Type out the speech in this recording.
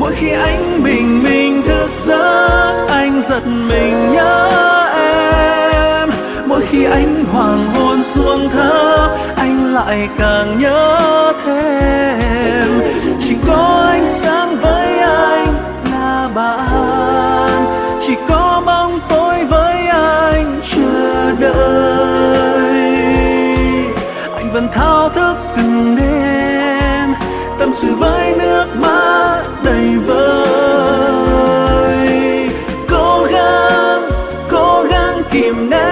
Mỗi khi anh mình thức giấc, anh giật mình nhớ em. Mỗi khi anh hoàng hôn xuống thở, anh lại càng nhớ thêm. Chỉ có ánh sáng với anh là bạn, chỉ có bóng tối với anh chờ đợi. Anh vẫn thao thức từng đêm, tâm sự với nước mắt đầy vơi. Cố gắng kìm nén